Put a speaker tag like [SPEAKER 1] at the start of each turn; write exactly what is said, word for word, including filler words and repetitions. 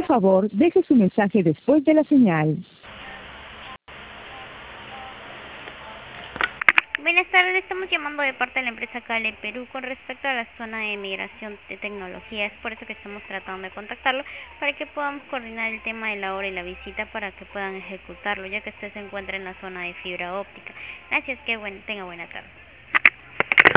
[SPEAKER 1] Por favor, deje su mensaje después de la señal.
[SPEAKER 2] Buenas tardes, estamos llamando de parte de la empresa Cale Perú con respecto a la zona de migración de tecnología. Es por eso que estamos tratando de contactarlo para que podamos coordinar el tema de la hora y la visita para que puedan ejecutarlo, ya que usted se encuentra en la zona de fibra óptica. Gracias, que buen, tenga buena tarde.